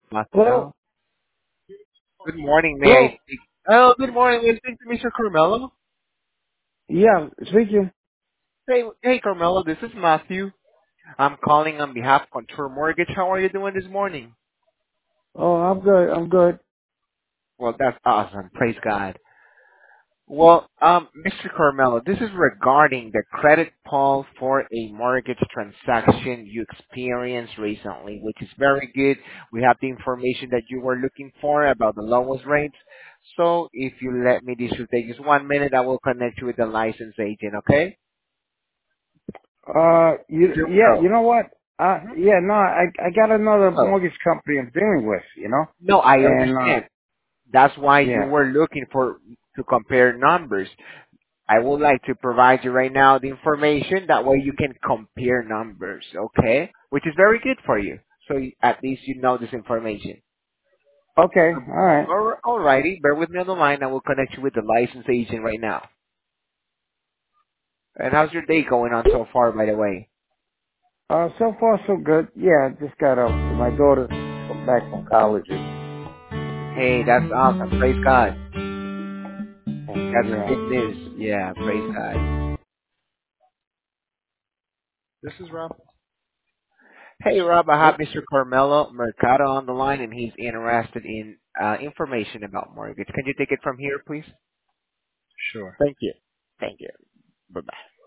Hello? Mateo. Good morning. May I Hello? speak? Oh, good morning. May I speak to Mr. Carmelo? Yeah, speaking. Hey, Carmelo. This is Matthew. I'm calling on behalf of Contour Mortgage. How are you doing this morning? Oh, I'm good. I'm good. Well, that's awesome. Praise God. Well, Mr. Carmelo, this is regarding the credit call for a mortgage transaction you experienced recently, which is very good. We have the information that you were looking for about the lowest rates. So if you let me, this should take just 1 minute. I will connect you with the licensed agent, okay? Here we Yeah, go. you know what? Mhm. Yeah, no, I got another So, mortgage company I'm dealing with, no, I and, understand. That's why you yeah. were looking for to compare numbers. I would like to provide you right now the information. That way you can compare numbers, okay? Which is very good for you. So at least you know this information. Okay, alright. Alrighty, bear with me on the line. I will connect you with the licensed agent right now. And how's your day going on so far, by the way? So far so good. Yeah, I just got my daughter come back from college. Hey, that's awesome. Praise God. That's Yeah. good news. Yeah, praise God. This is Rob. Hey, Rob, I have Yep. Mr. Carmelo Mercado on the line, and he's interested in information about mortgage. Can you take it from here, please? Sure. Thank you. Thank you. Bye-bye.